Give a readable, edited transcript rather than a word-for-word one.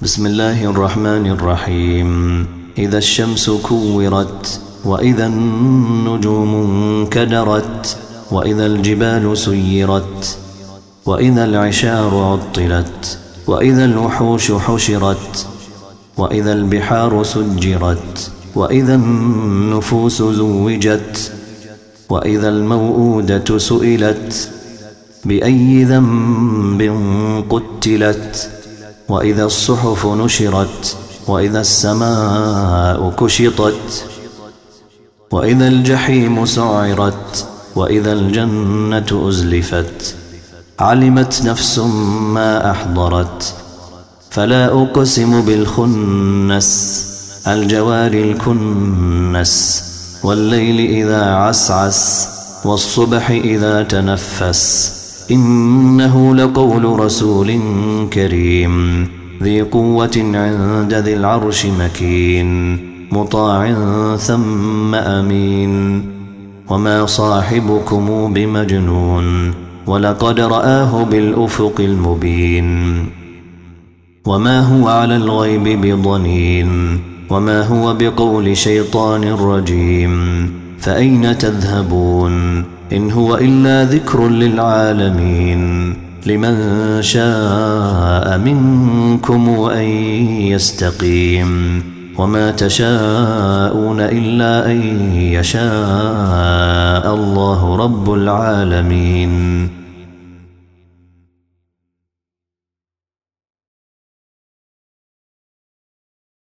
بسم الله الرحمن الرحيم. إذا الشمس كورت، وإذا النجوم انكدرت، وإذا الجبال سيرت، وإذا العشار عطلت، وإذا الوحوش حشرت، وإذا البحار سجرت، وإذا النفوس زوجت، وإذا الموءودة سئلت بأي ذنب قتلت، وإذا الصحف نشرت، وإذا السماء كشطت، وإذا الجحيم سعرت، وإذا الجنة أزلفت. علمت نفس ما أحضرت. فلا أقسم بالخنس، الجوار الكنس، والليل إذا عسعس، والصبح إذا تنفس. إنه لقول رسول كريم ذي قوة عند ذي العرش مكين، مطاع ثم أمين. وما صاحبكم بمجنون، ولقد رآه بالأفق المبين. وما هو على الغيب بضنين، وما هو بقول شيطان رجيم. فأين تذهبون؟ إن هو إلا ذكر للعالمين، لمن شاء منكم أن يستقيم. وما تشاءون إلا أن يشاء الله رب العالمين.